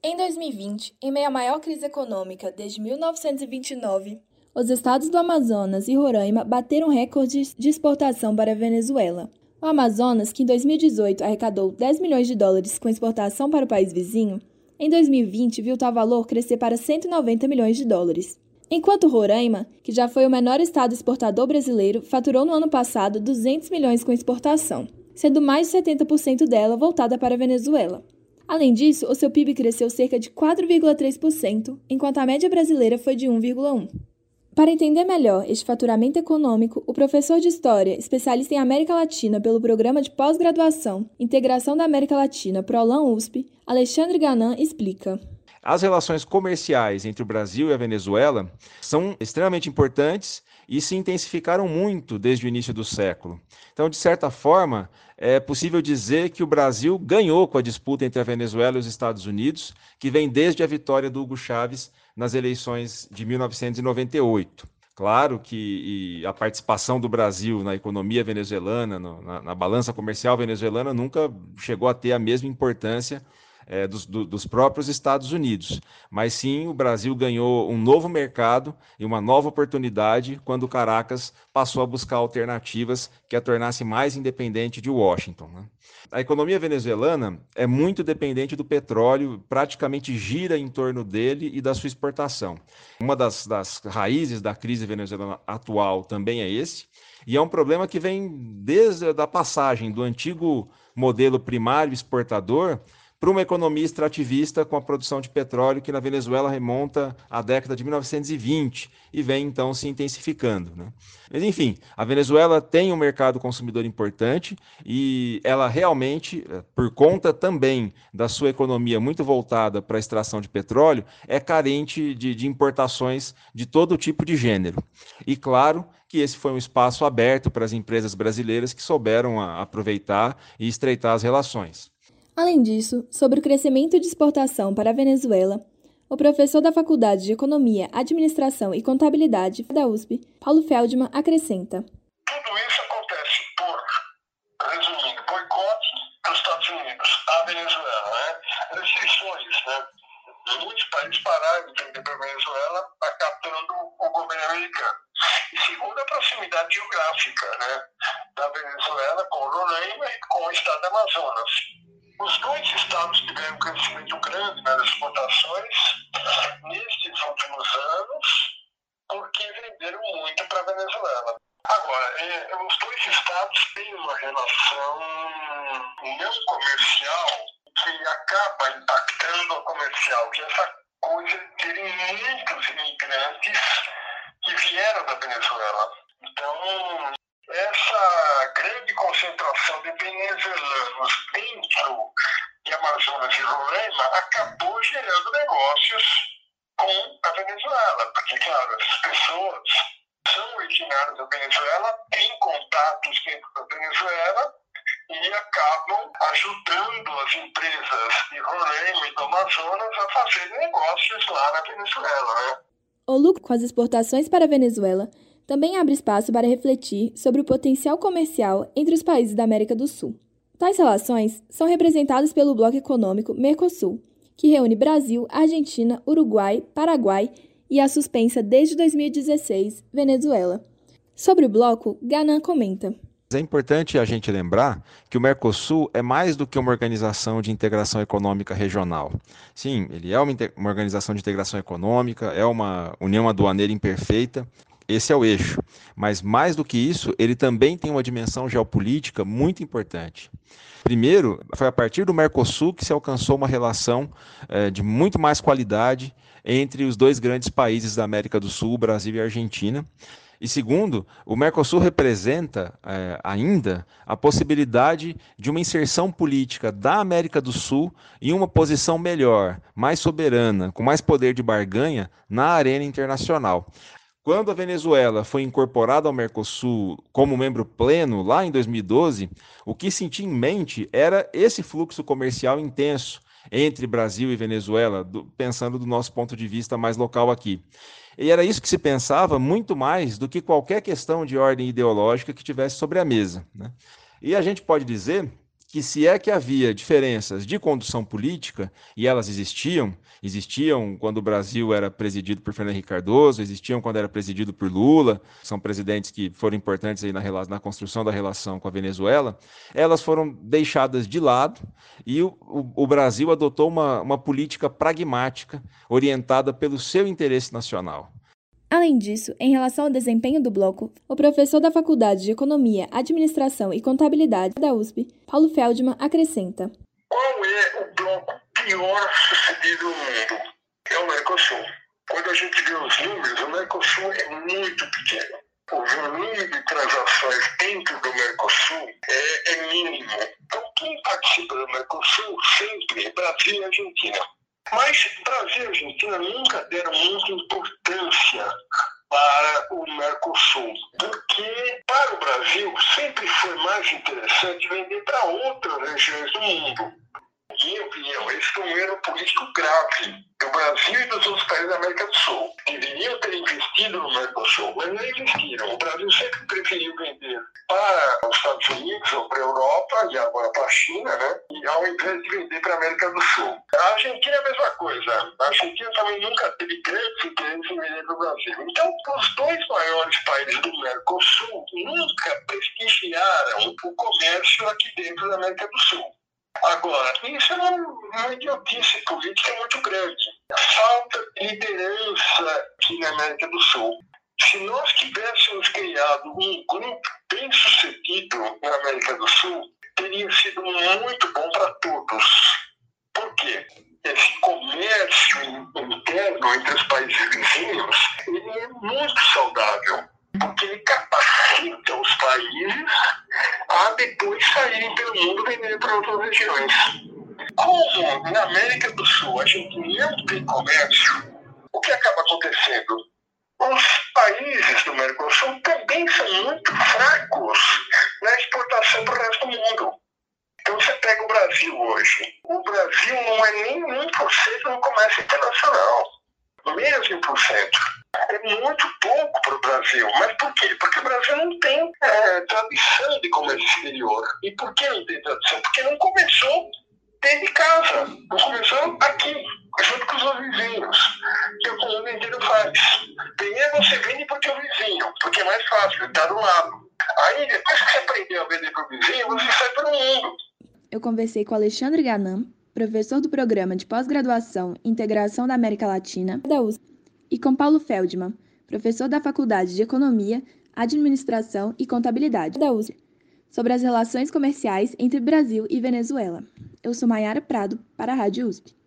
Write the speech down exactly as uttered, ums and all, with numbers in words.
Em dois mil e vinte, em meio à maior crise econômica desde mil novecentos e vinte e nove, os estados do Amazonas e Roraima bateram recordes de exportação para a Venezuela. O Amazonas, que em dois mil e dezoito arrecadou dez milhões de dólares com exportação para o país vizinho, em dois mil e vinte viu tal valor crescer para cento e noventa milhões de dólares. Enquanto Roraima, que já foi o menor estado exportador brasileiro, faturou no ano passado duzentos milhões com exportação, sendo mais de setenta por cento dela voltada para a Venezuela. Além disso, o seu P I B cresceu cerca de quatro vírgula três por cento, enquanto a média brasileira foi de um vírgula um por cento. Para entender melhor este faturamento econômico, o professor de História, especialista em América Latina pelo Programa de Pós-Graduação Integração da América Latina ProLan U S P, Alexandre Ganan, explica. As relações comerciais entre o Brasil e a Venezuela são extremamente importantes e se intensificaram muito desde o início do século. Então, de certa forma, é possível dizer que o Brasil ganhou com a disputa entre a Venezuela e os Estados Unidos, que vem desde a vitória do Hugo Chávez nas eleições de mil novecentos e noventa e oito. Claro que a participação do Brasil na economia venezuelana, no, na, na balança comercial venezuelana, nunca chegou a ter a mesma importância É, dos, do, dos próprios Estados Unidos, mas sim o Brasil ganhou um novo mercado e uma nova oportunidade quando Caracas passou a buscar alternativas que a tornassem mais independente de Washington, né? A economia venezuelana é muito dependente do petróleo, praticamente gira em torno dele e da sua exportação. Uma das, das raízes da crise venezuelana atual também é esse, e é um problema que vem desde a passagem do antigo modelo primário exportador para uma economia extrativista com a produção de petróleo que na Venezuela remonta à década de mil novecentos e vinte e vem então se intensificando, né? Mas enfim, a Venezuela tem um mercado consumidor importante e ela realmente, por conta também da sua economia muito voltada para a extração de petróleo, é carente de, de importações de todo tipo de gênero. E claro que esse foi um espaço aberto para as empresas brasileiras que souberam a, aproveitar e estreitar as relações. Além disso, sobre o crescimento de exportação para a Venezuela, o professor da Faculdade de Economia, Administração e Contabilidade da U S P, Paulo Feldman, acrescenta. Tudo isso acontece por, resumindo, boicote dos Estados Unidos à Venezuela, né? Restrições, né? Muitos países pararam de vender para a Venezuela, acatando o governo americano. E segundo, a proximidade geográfica, né, da Venezuela com o Roraima e com o estado do Amazonas. Os dois estados tiveram um crescimento grande nas exportações nestes últimos anos, porque venderam muito para a Venezuela. Agora, é, os dois estados têm uma relação não comercial que acaba impactando a comercial, que é essa coisa de terem muitos imigrantes que vieram da Venezuela. Então, essa grande concentração de venezuelanos dentro de Amazonas e Roraima acabou gerando negócios com a Venezuela, porque, claro, as pessoas são originárias da Venezuela, têm contatos dentro da Venezuela e acabam ajudando as empresas de Roraima e do Amazonas a fazer negócios lá na Venezuela, né? O lucro com as exportações para a Venezuela também abre espaço para refletir sobre o potencial comercial entre os países da América do Sul. Tais relações são representadas pelo Bloco Econômico Mercosul, que reúne Brasil, Argentina, Uruguai, Paraguai e a suspensa desde dois mil e dezesseis, Venezuela. Sobre o bloco, Ganan comenta. É importante a gente lembrar que o Mercosul é mais do que uma organização de integração econômica regional. Sim, ele é uma, uma organização de integração econômica, é uma união aduaneira imperfeita, esse é o eixo. Mas mais do que isso, ele também tem uma dimensão geopolítica muito importante. Primeiro, foi a partir do Mercosul que se alcançou uma relação eh, de muito mais qualidade entre os dois grandes países da América do Sul, Brasil e Argentina. E segundo, o Mercosul representa eh, ainda a possibilidade de uma inserção política da América do Sul em uma posição melhor, mais soberana, com mais poder de barganha na arena internacional. Quando a Venezuela foi incorporada ao Mercosul como membro pleno, lá em dois mil e doze, o que se tinha em mente era esse fluxo comercial intenso entre Brasil e Venezuela, do, pensando do nosso ponto de vista mais local aqui. E era isso que se pensava muito mais do que qualquer questão de ordem ideológica que tivesse sobre a mesa, né? E a gente pode dizer que se é que havia diferenças de condução política, e elas existiam, existiam quando o Brasil era presidido por Fernando Henrique Cardoso, existiam quando era presidido por Lula, são presidentes que foram importantes aí na, na construção da relação com a Venezuela, elas foram deixadas de lado e o, o, o Brasil adotou uma, uma política pragmática, orientada pelo seu interesse nacional. Além disso, em relação ao desempenho do bloco, o professor da Faculdade de Economia, Administração e Contabilidade da U S P, Paulo Feldman, acrescenta: Qual é o bloco pior sucedido no mundo? É o Mercosul. Quando a gente vê os números, o Mercosul é muito pequeno. O volume de transações dentro do Mercosul é, é mínimo. Então, quem participa do Mercosul sempre é Brasil e Argentina. Mas Brasil e Argentina nunca deram muita importância para o Mercosul, porque para o Brasil sempre foi mais interessante vender para outras regiões do mundo. Na minha opinião, esse foi um erro político grave do Brasil e dos outros países da América do Sul. Deveriam ter investido no Mercosul, mas não investiram. O Brasil sempre preferiu vender para os Estados Unidos ou para a Europa, e agora para a China, né? E ao invés de vender para a América do Sul. A Argentina é a mesma coisa. A Argentina também nunca teve grandes interesses em vender para o Brasil. Então, os dois maiores países do Mercosul nunca prestigiaram o comércio aqui dentro da América do Sul. Agora, isso é uma, uma idiotice política muito grande. Falta de liderança aqui na América do Sul. Se nós tivéssemos criado um grupo bem sucedido na América do Sul, teria sido muito bom para todos. Por quê? Esse comércio interno entre os países vizinhos, ele é muito saudável, porque ele capacita os países a depois saírem pelo mundo vendendo para outras regiões. Como na América do Sul a gente não tem comércio, o que acaba acontecendo? Os países do Mercosul também são muito fracos na exportação para o resto do mundo. Então você pega o Brasil hoje. O Brasil não é nem um por cento no comércio internacional. Menos de um por cento. É muito pouco para o Brasil. Mas por quê? Porque o Brasil não tem é, tradição de comércio exterior. E por que não tem tradição? Porque não começou dentro de casa. Não começou aqui, junto com os seus vizinhos. Que é o que o mundo inteiro faz. Primeiro você vende porque é o vizinho, porque é mais fácil, ele está do lado. Aí depois que você aprendeu a vender para o vizinho, você sai para o mundo. Eu conversei com Alexandre Ganam, professor do Programa de Pós-Graduação e Integração da América Latina da U S P, e com Paulo Feldman, professor da Faculdade de Economia, Administração e Contabilidade da U S P, sobre as relações comerciais entre Brasil e Venezuela. Eu sou Maiara Prado, para a Rádio U S P.